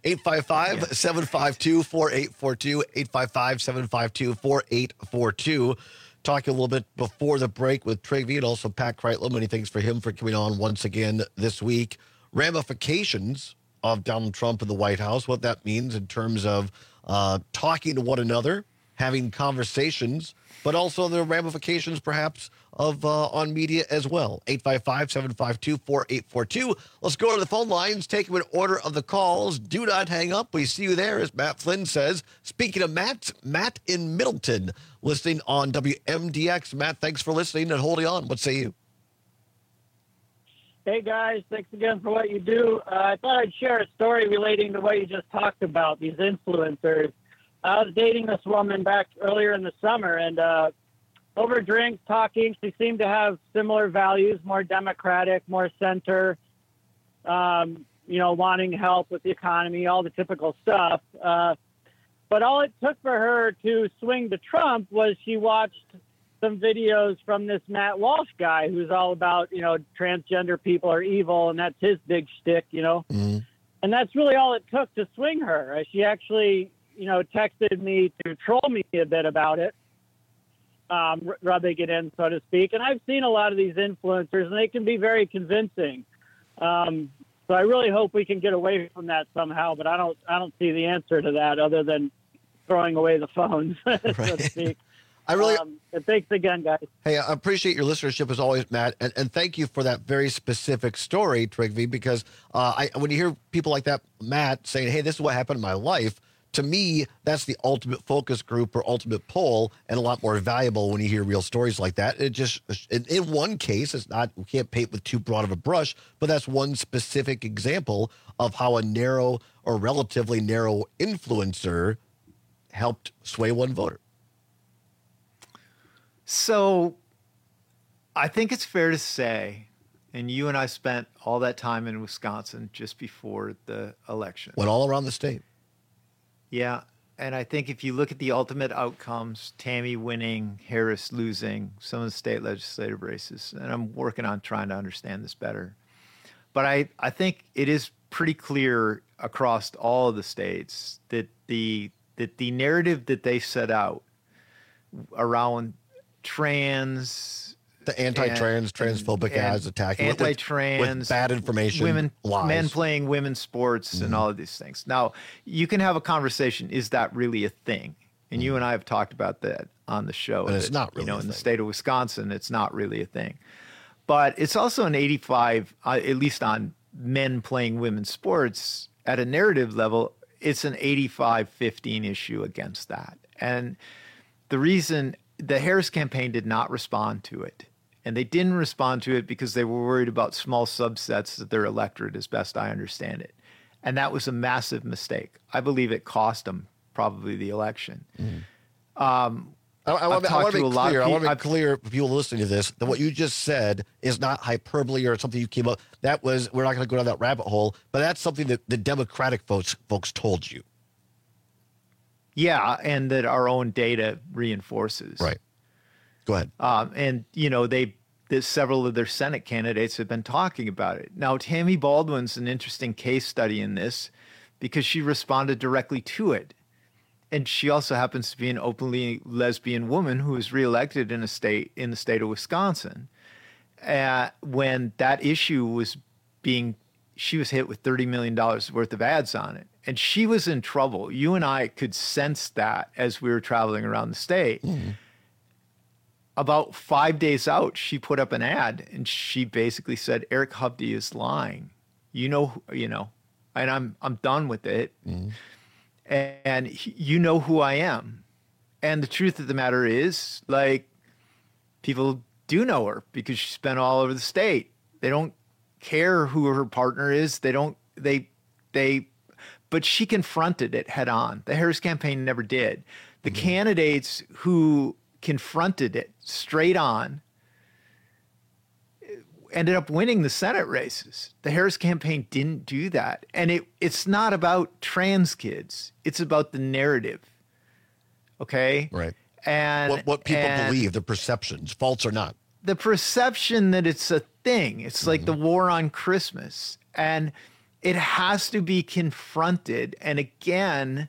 855-752-4842, 855-752-4842. Talking a little bit before the break with Trygve and also Pat Kreitlow. Many thanks for him for coming on once again this week. Ramifications of Donald Trump in the White House, what that means in terms of talking to one another, having conversations, but also the ramifications perhaps of on media as well. 855-752-4842. Let's go to the phone lines, take them in order of the calls. Do not hang up. We see you there, as Matt Flynn says. Speaking of Matt in Middleton, listening on WMDX. Matt, thanks for listening and holding on. What say you? Hey, guys. Thanks again for what you do. I thought I'd share a story relating to what you just talked about, these influencers. I was dating this woman back earlier in the summer, and over drinks, talking, she seemed to have similar values, more democratic, more center, wanting help with the economy, all the typical stuff. But all it took for her to swing to Trump was she watched some videos from this Matt Walsh guy who's all about, transgender people are evil, and that's his big shtick, Mm-hmm. And that's really all it took to swing her. She actually texted me to troll me a bit about it, rubbing it in, so to speak. And I've seen a lot of these influencers, and they can be very convincing. So I really hope we can get away from that somehow, but I don't see the answer to that other than throwing away the phones, so to speak. Thanks again, guys. Hey, I appreciate your listenership as always, Matt, and thank you for that very specific story, Trygve, because when you hear people like that, Matt, saying, hey, this is what happened in my life, to me, that's the ultimate focus group or ultimate poll, and a lot more valuable when you hear real stories like that. It just, in one case, it's not, we can't paint with too broad of a brush, but that's one specific example of how a narrow or relatively narrow influencer helped sway one voter. So I think it's fair to say, and you and I spent all that time in Wisconsin just before the election. Went all around the state. Yeah, and I think if you look at the ultimate outcomes, Tammy winning, Harris losing, some of the state legislative races, and I'm working on trying to understand this better. But I think it is pretty clear across all of the states that the narrative that they set out around the anti-trans, transphobic ads attacking anti-trans, with bad information, lies. Men playing women's sports, and all of these things. Now, you can have a conversation. Is that really a thing? And you and I have talked about that on the show. And it's not really a in thing. The state of Wisconsin, it's not really a thing. But it's also an 85, at least on men playing women's sports at a narrative level, it's an 85-15 issue against that. And the reason the Harris campaign did not respond to it, and they didn't respond to it because they were worried about small subsets of their electorate, as best I understand it. And that was a massive mistake. I believe it cost them probably the election. I want to be clear for people listening to this that what you just said is not hyperbole or something you came up. That was, we're not going to go down that rabbit hole, but that's something that the Democratic folks told you. Yeah, and that our own data reinforces. Right. Go ahead. And, you know, several of their Senate candidates have been talking about it. Now, Tammy Baldwin's an interesting case study in this because she responded directly to it. And she also happens to be an openly lesbian woman who was reelected in the state of Wisconsin. When that issue was she was hit with $30 million worth of ads on it. And she was in trouble. You and I could sense that as we were traveling around the state. About 5 days out, she put up an ad and she basically said, Eric Hovde is lying. You know, and I'm done with it. And you know who I am. And the truth of the matter is, like, people do know her because she's been all over the state. They don't care who her partner is. But she confronted it head on. The Harris campaign never did. The candidates who confronted it straight on ended up winning the Senate races. The Harris campaign didn't do that. And it's not about trans kids. It's about the narrative. Okay? Right. And what people believe, the perceptions, false or not. The perception that it's a thing. It's like the war on Christmas. And it has to be confronted. And again,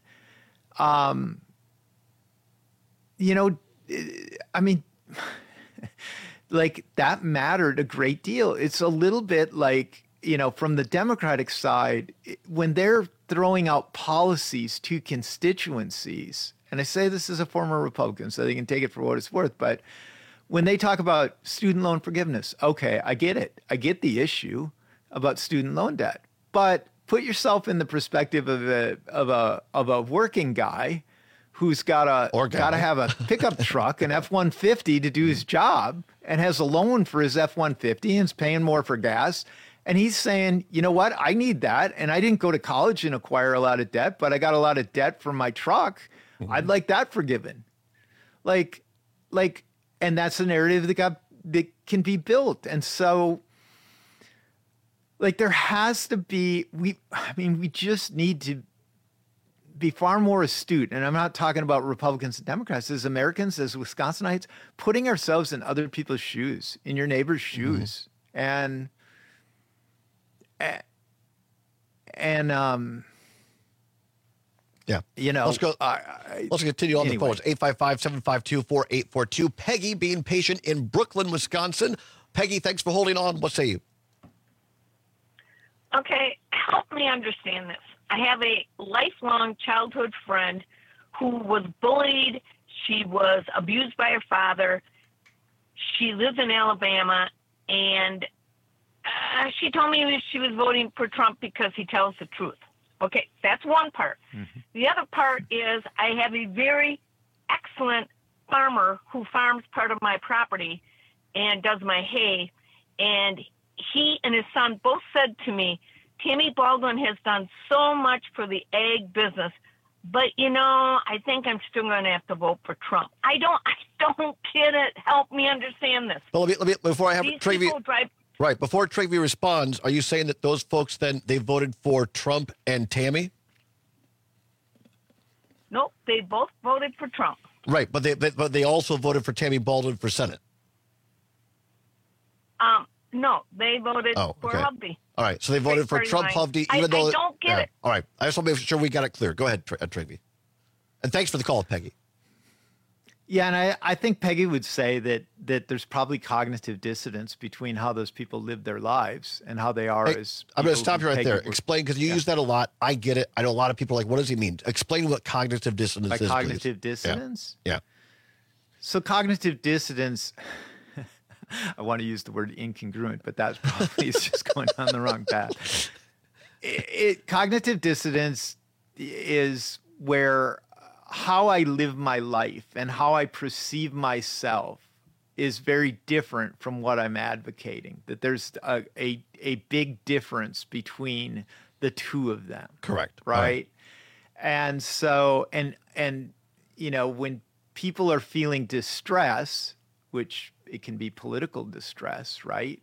like, that mattered a great deal. It's a little bit like, from the Democratic side, when they're throwing out policies to constituencies, and I say this as a former Republican, so they can take it for what it's worth, but when they talk about student loan forgiveness, okay, I get it. I get the issue about student loan debt, but put yourself in the perspective of a working guy who's got to have a pickup truck, an F-150 to do his job, and has a loan for his F-150 and is paying more for gas. And he's saying, you know what? I need that. And I didn't go to college and acquire a lot of debt, but I got a lot of debt from my truck. I'd like that forgiven. And that's a narrative that can be built. And so, there has to be, we just need to be far more astute. And I'm not talking about Republicans and Democrats, as Americans, as Wisconsinites, putting ourselves in other people's shoes, in your neighbor's shoes. And yeah, let's go. Let's continue on the phones. 855-752-4842. Peggy being patient in Brooklyn, Wisconsin. Peggy, thanks for holding on. What say you? Okay, help me understand this. I have a lifelong childhood friend who was bullied. She was abused by her father. She lives in Alabama, and she told me she was voting for Trump because he tells the truth. Okay, that's one part. The other part is I have a very excellent farmer who farms part of my property and does my hay, and he and his son both said to me, Tammy Baldwin has done so much for the ag business, but I think I'm still going to have to vote for Trump. I don't get it. Help me understand this. Well, let me before I have Travy. Right, before Travy responds, are you saying that those folks then they voted for Trump and Tammy? Nope, they both voted for Trump. Right, but they also voted for Tammy Baldwin for Senate. No, they voted for Hovde. All right, so they voted for Trump, Hovde, even though... I don't get it. All right, I just want to make sure we got it clear. Go ahead, Travy. And thanks for the call, Peggy. Yeah, and I think Peggy would say that there's probably cognitive dissonance between how those people live their lives and how they are as... I'm going to stop you right there. Explain, because you use that a lot. I get it. I know a lot of people are like, what does he mean? Explain what cognitive dissonance is, cognitive please. dissonance? Yeah. So cognitive dissonance... I want to use the word incongruent, but that's probably it's just going down the wrong path. Cognitive dissonance is where how I live my life and how I perceive myself is very different from what I'm advocating, that there's a big difference between the two of them. Correct. Right? And so, and you know, when people are feeling distress, which it can be political distress, right?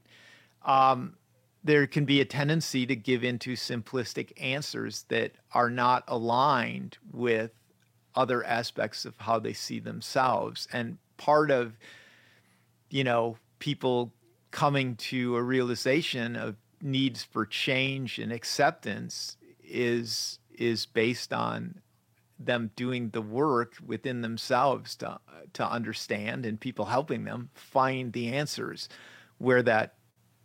There can be a tendency to give into simplistic answers that are not aligned with other aspects of how they see themselves. And part of, you know, people coming to a realization of needs for change and acceptance is based on them doing the work within themselves to understand, and people helping them find the answers where that.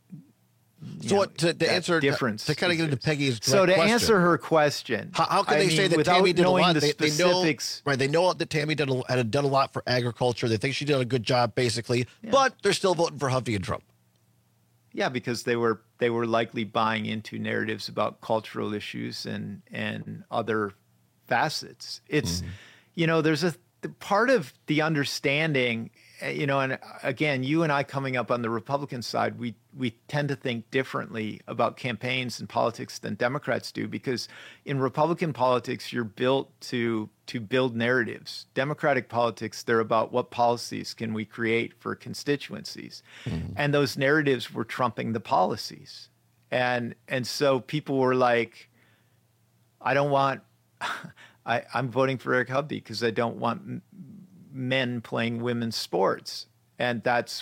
So to answer difference to kind of get into Peggy's so to question, answer her question, how can they say that Tammy did a lot? They know, right? They know that Tammy had done a lot for agriculture. They think she did a good job, basically, but they're still voting for Huffy and Trump. Yeah, because they were likely buying into narratives about cultural issues and other facets. It's you know, there's a part of the understanding, you know, and again, you and I coming up on the Republican side, we tend to think differently about campaigns and politics than Democrats do, because in Republican politics, you're built to build narratives. Democratic politics, they're about what policies can we create for constituencies. And those narratives were trumping the policies. And so people were like, I don't want, I'm voting for Eric Hovde because I don't want men playing women's sports. And that's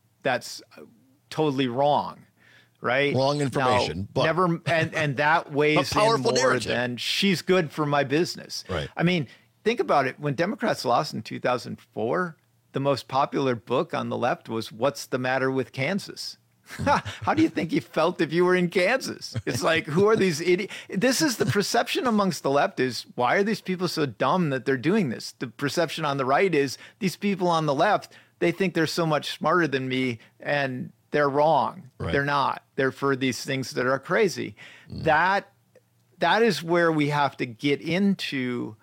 totally wrong, right? Wrong information. Now, but never, and that weighs in more narrative. than she's good for my business. Right. I mean, think about it. When Democrats lost in 2004, the most popular book on the left was What's the Matter with Kansas? How do you think you felt if you were in Kansas? It's like, who are these idiots? This is the perception amongst the left is, why are these people so dumb that they're doing this? The perception on the right is, these people on the left, they think they're so much smarter than me, and they're wrong. Right. They're not. They're for these things that are crazy. That is where we have to get into.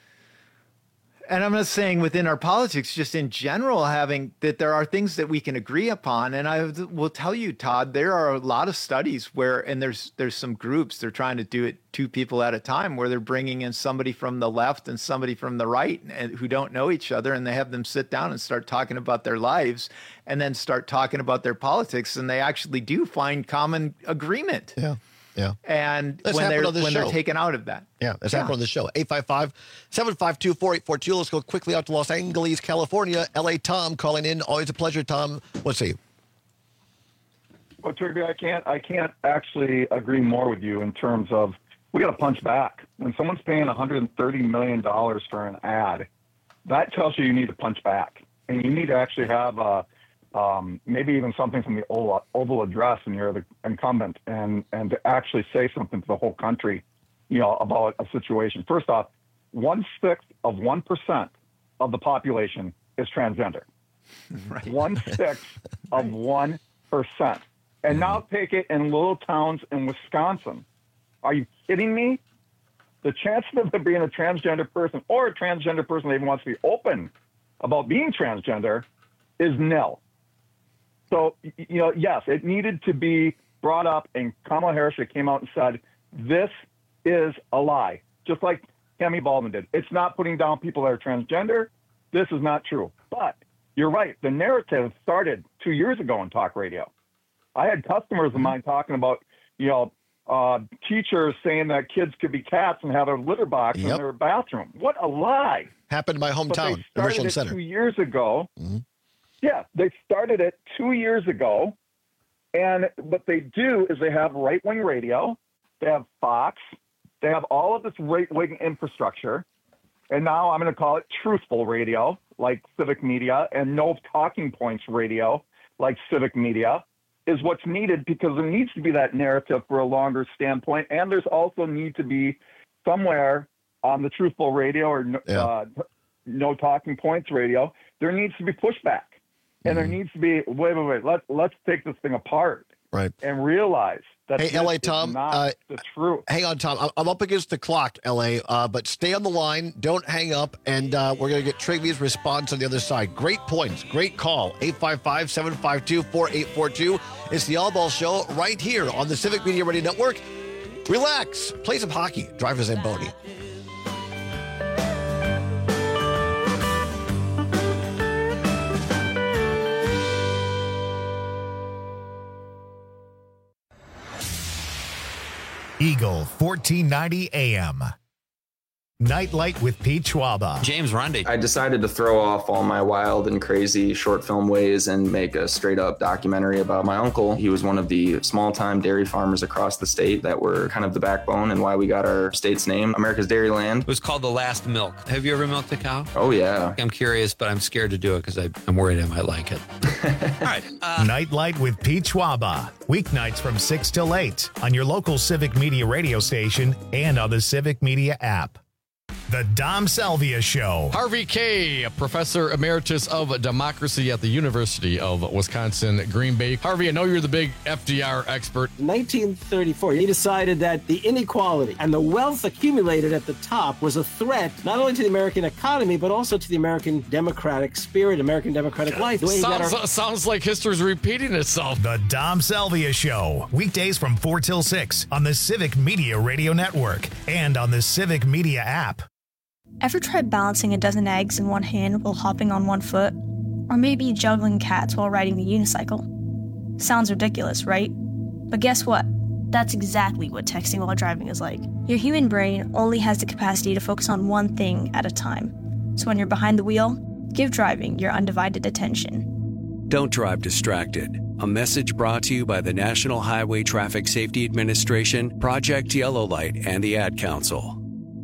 And I'm not saying within our politics, just in general, having that there are things that we can agree upon. And I will tell you, Todd, there are a lot of studies where, and there's some groups, they're trying to do it 2 people at a time, where they're bringing in somebody from the left and somebody from the right and who don't know each other, and they have them sit down and start talking about their lives and then start talking about their politics. And they actually do find common agreement. Yeah. Yeah. And That's when happened on this they're show. taken out of that. Yeah, that's happened on the show. 855-752-4842. Let's go quickly out to Los Angeles, California. L.A. Tom calling in. Always a pleasure, Tom. Let's see. Well, Trigger, I can't actually agree more with you in terms of we got to punch back. When someone's paying $130 million for an ad, that tells you need to punch back. And you need to actually have maybe even something from the Oval Address, and you're the incumbent, and to actually say something to the whole country, you know, about a situation. First off, 1/6 of 1% of the population is transgender. Right. 1/6 of 1%. And now take it in little towns in Wisconsin. Are you kidding me? The chances of there being a transgender person or a transgender person that even wants to be open about being transgender is nil. So, you know, yes, it needed to be brought up, and Kamala Harris came out and said, this is a lie, just like Tammy Baldwin did. It's not putting down people that are transgender. This is not true. But you're right. The narrative started 2 years ago on talk radio. I had customers of mine talking about, you know, teachers saying that kids could be cats and have a litter box in their bathroom. What a lie. Happened in my hometown, but they started it 2 years ago. Yeah, they started it 2 years ago, and what they do is they have right-wing radio, they have Fox, they have all of this right-wing infrastructure, and now I'm going to call it truthful radio, like Civic Media, and no talking points radio, like Civic Media, is what's needed, because there needs to be that narrative for a longer standpoint, and there's also need to be somewhere on the truthful radio or no talking points radio, there needs to be pushback. And there needs to be, wait. Let's take this thing apart. Right. And realize that Hey, LA this Tom, is not the truth. Hang on, Tom. I'm up against the clock, LA, but stay on the line. Don't hang up, and we're going to get Trigvy's response on the other side. Great points. Great call. 855-752-4842. It's the All Ball Show right here on the Civic Media Radio Network. Relax. Play some hockey. Drive a Zamboni. Eagle 1490 AM. Nightlight with Pete Schwaba. James Rundy. I decided to throw off all my wild and crazy short film ways and make a straight up documentary about my uncle. He was one of the small time dairy farmers across the state that were kind of the backbone and why we got our state's name, America's Dairyland. It was called The Last Milk. Have you ever milked a cow? Oh, yeah. I'm curious, but I'm scared to do it because I'm worried I might like it. All right. Nightlight with Pete Schwaba. Weeknights from 6 till 8 on your local Civic Media radio station and on the Civic Media app. The Dom Salvia Show. Harvey Kaye, Professor Emeritus of Democracy at the University of Wisconsin, Green Bay. Harvey, I know you're the big FDR expert. In 1934, he decided that the inequality and the wealth accumulated at the top was a threat not only to the American economy, but also to the American democratic spirit, American democratic life. Sounds like history's repeating itself. The Dom Salvia Show. Weekdays from 4 till 6 on the Civic Media Radio Network and on the Civic Media app. Ever tried balancing a dozen eggs in one hand while hopping on one foot? Or maybe juggling cats while riding the unicycle? Sounds ridiculous, right? But guess what? That's exactly what texting while driving is like. Your human brain only has the capacity to focus on one thing at a time. So when you're behind the wheel, give driving your undivided attention. Don't drive distracted. A message brought to you by the National Highway Traffic Safety Administration, Project Yellow Light, and the Ad Council.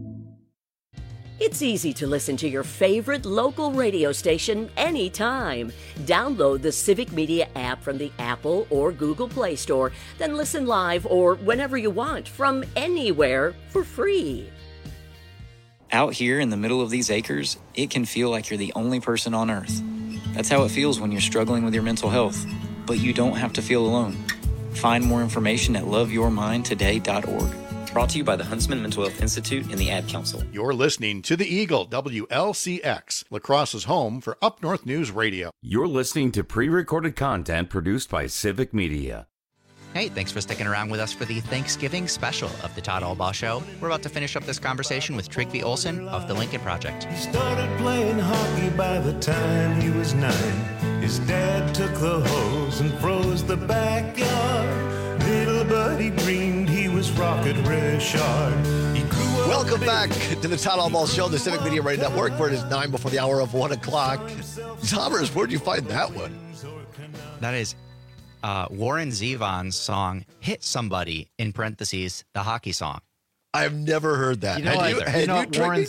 It's easy to listen to your favorite local radio station anytime. Download the Civic Media app from the Apple or Google Play Store, then listen live or whenever you want from anywhere for free. Out here in the middle of these acres, it can feel like you're the only person on Earth. That's how it feels when you're struggling with your mental health. But you don't have to feel alone. Find more information at loveyourmindtoday.org. Brought to you by the Huntsman Mental Health Institute and the Ad Council. You're listening to the Eagle, WLCX, La Crosse's home for Up North News Radio. You're listening to pre-recorded content produced by Civic Media. Hey, thanks for sticking around with us for the Thanksgiving special of the Todd Albaugh Show. We're about to finish up this conversation with Trygve Olsen of the Lincoln Project. He started playing hockey by the time he was 9. His dad took the hose and froze the backyard. Little buddy dreamed he was Rocket Richard. Welcome back to the Todd Albaugh Show, the Civic Media Radio Network, where it is 9 before the hour of 1 o'clock. Thomas, where'd you find that one? That is Warren Zevon's song, Hit Somebody, in parentheses, the hockey song. I've never heard that. Do you know what Warren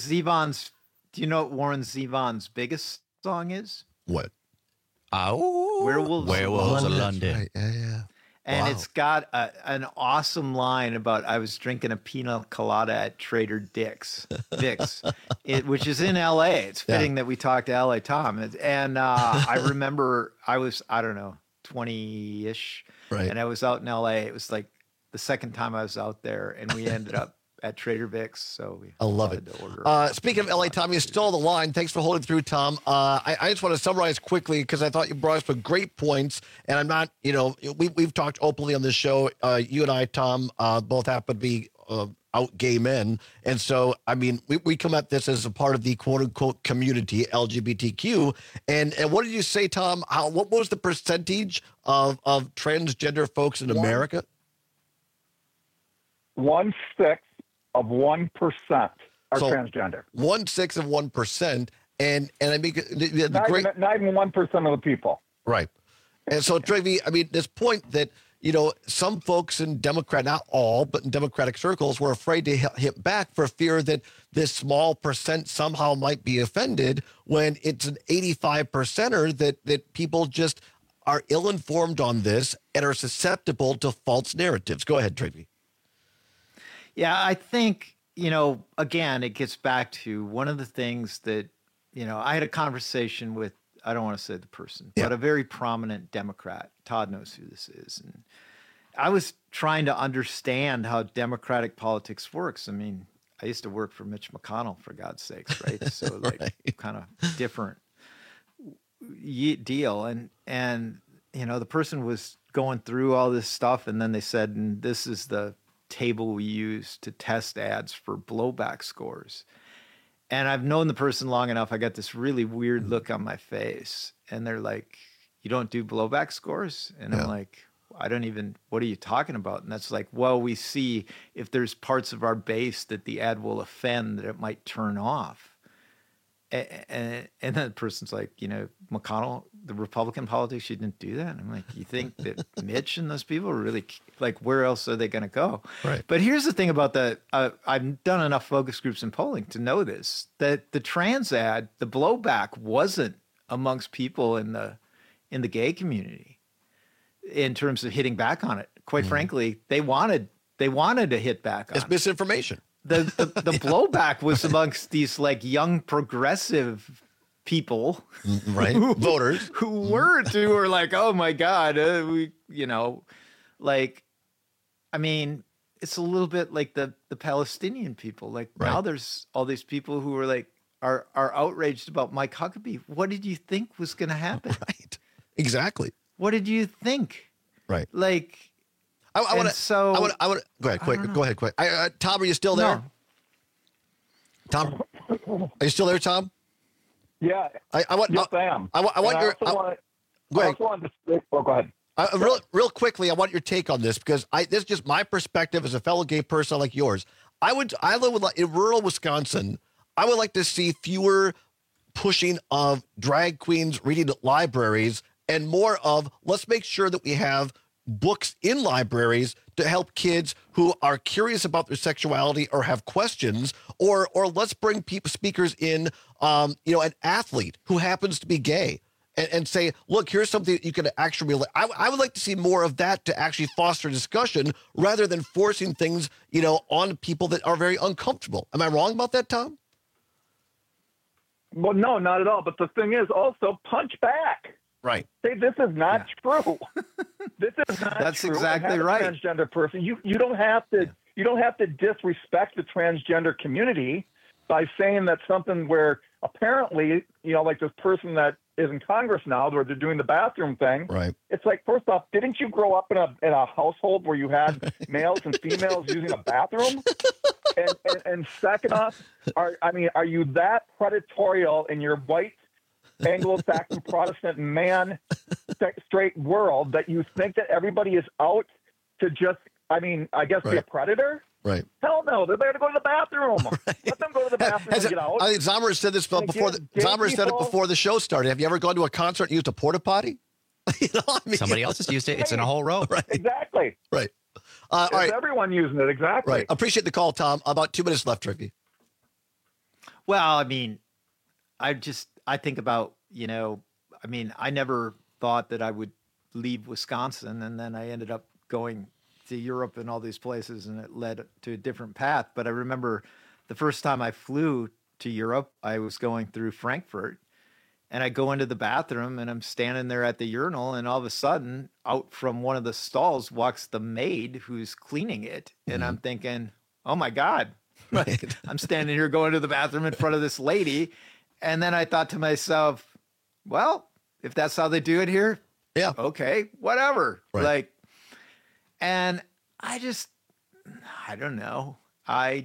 Zevon's biggest song is? What? Werewolves of London. Right. Yeah. And Wow. it's got an awesome line about I was drinking a pina colada at Trader Dick's, which is in L.A. It's fitting that we talked to L.A. Tom. And I remember I was, 20-ish, right. And I was out in L.A. It was like the second time I was out there, and we ended up at Trader Vic's. So I love it. Speaking of LA, Tom, you're still on the line. Thanks for holding through, Tom. I just want to summarize quickly because I thought you brought us some great points. And I'm not, we've talked openly on this show. You and I, Tom, both happen to be out gay men. And so, I mean, we come at this as a part of the quote unquote community, LGBTQ. And what did you say, Tom? What was the percentage of transgender folks in America? 1/6 of 1% are transgender. 1/6 of 1%, and I mean, not even 1% of the people. Right. And so, Trygve, I mean, this point that some folks in not all, but in Democratic circles were afraid to hit back for fear that this small percent somehow might be offended when it's an 85%er that people just are ill-informed on this and are susceptible to false narratives. Go ahead, Trygve. Yeah, I think, again, it gets back to one of the things that, I had a conversation with I don't want to say the person, but a very prominent Democrat. Todd knows who this is. And I was trying to understand how Democratic politics works. I mean, I used to work for Mitch McConnell, for God's sakes, right? So like kind of different deal. And you know, the person was going through all this stuff, and then they said, and this is the table we use to test ads for blowback scores. And I've known the person long enough, I got this really weird look on my face. And they're like, you don't do blowback scores? And I'm like, I don't even, what are you talking about? And that's like, well, we see if there's parts of our base that the ad will offend, that it might turn off. And then the person's like, you know, McConnell, the Republican politics, you didn't do that? And I'm like, you think that Mitch and those people are really, like, where else are they going to go? Right. But here's the thing about I've done enough focus groups and polling to know this, that the trans ad, the blowback wasn't amongst people in the gay community in terms of hitting back on it. Quite frankly, they wanted to hit back on it. It's misinformation. The blowback was amongst these like young progressive people, right? Voters who were like, oh my God, we, you know, like, I mean, it's a little bit like the Palestinian people. Like now there's all these people who are like, are outraged about Mike Huckabee. What did you think was going to happen? Right. Exactly. What did you think? Right. Like, I want to go ahead, quick. Go ahead, quick. Tom, are you still there? No. Tom, are you still there, Tom? Yeah. I want your. Go ahead. Go ahead. Real quickly, I want your take on this because this is just my perspective as a fellow gay person like yours. I live in rural Wisconsin. I would like to see fewer pushing of drag queens reading at libraries and more of let's make sure that we have books in libraries to help kids who are curious about their sexuality or have questions, or let's bring speakers in, an athlete who happens to be gay and say, look, here's something that you can actually relate. I would like to see more of that to actually foster discussion rather than forcing things, on people that are very uncomfortable. Am I wrong about that, Tom? Well, no, not at all. But the thing is also punch back. Right. Say this is not true. This is not That's true. exactly right. Transgender person. You don't have to disrespect the transgender community by saying that something where apparently, like this person that is in Congress now, where they're doing the bathroom thing. Right. It's like, first off, didn't you grow up in a household where you had males and females using a bathroom? And second off, are you that predatorial in your white Anglo-Saxon Protestant man straight world that you think that everybody is out to just, be a predator? Right. Hell no, they're there to go to the bathroom. Let them go to the bathroom and get out. I think Zomer said this before. Zomer said it before the show started. Have you ever gone to a concert and used a porta potty? Somebody else has used it. It's in a whole row. Right. Exactly. Right. All right. Everyone using it. Exactly. Right. Appreciate the call, Tom. About 2 minutes left, Tricky. Well, I think about, I never thought that I would leave Wisconsin, and then I ended up going to Europe and all these places, and it led to a different path. But I remember the first time I flew to Europe, I was going through Frankfurt, and I go into the bathroom, and I'm standing there at the urinal, and all of a sudden, out from one of the stalls walks the maid who's cleaning it, and I'm thinking, oh my God, right. I'm standing here going to the bathroom in front of this lady. And then I thought to myself, well, if that's how they do it here, yeah, okay, whatever. Right. And I don't know. I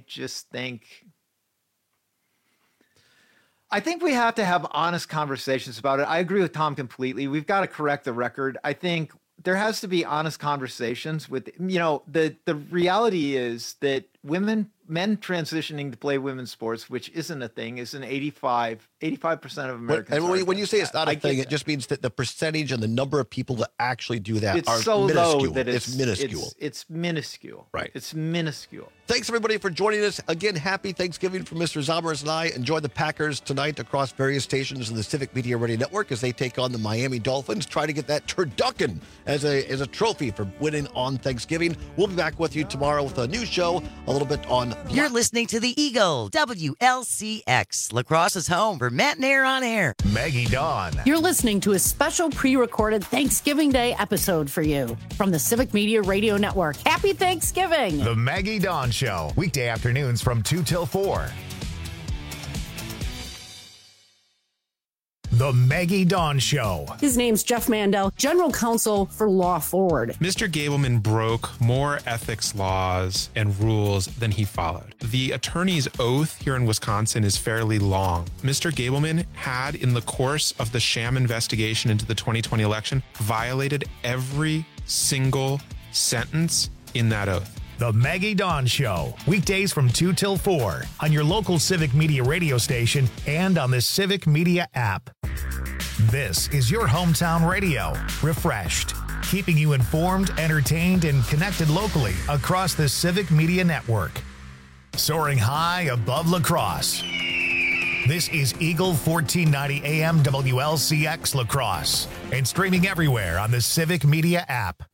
think we have to have honest conversations about it. I agree with Tom completely. We've got to correct the record. I think there has to be honest conversations with, the reality is that men transitioning to play women's sports, which isn't a thing, is an 85% of Americans. And when you say it's not a thing, it just means that the percentage and the number of people that actually do that it's are so minuscule. Low that it's minuscule. It's minuscule. Right. It's minuscule. Thanks, everybody, for joining us. Again, happy Thanksgiving from Mr. Zomers and I. Enjoy the Packers tonight across various stations in the Civic Media Radio Network as they take on the Miami Dolphins. Try to get that turducken as a trophy for winning on Thanksgiving. We'll be back with you tomorrow with a new show, a little bit on on. You're listening to the Eagle, WLCX, La Crosse's home for Matt and Air on Air. Maggie Dawn. You're listening to a special pre-recorded Thanksgiving Day episode for you from the Civic Media Radio Network. Happy Thanksgiving! The Maggie Dawn Show, weekday afternoons from 2 till 4. The Maggie Dawn Show. His name's Jeff Mandel, General Counsel for Law Forward. Mr. Gableman broke more ethics laws and rules than he followed. The attorney's oath here in Wisconsin is fairly long. Mr. Gableman had, in the course of the sham investigation into the 2020 election, violated every single sentence in that oath. The Maggie Dawn Show, weekdays from 2 till 4 on your local Civic Media radio station and on the Civic Media app. This is your hometown radio, refreshed, keeping you informed, entertained, and connected locally across the Civic Media network. Soaring high above La Crosse. This is Eagle 1490 AM WLCX La Crosse and streaming everywhere on the Civic Media app.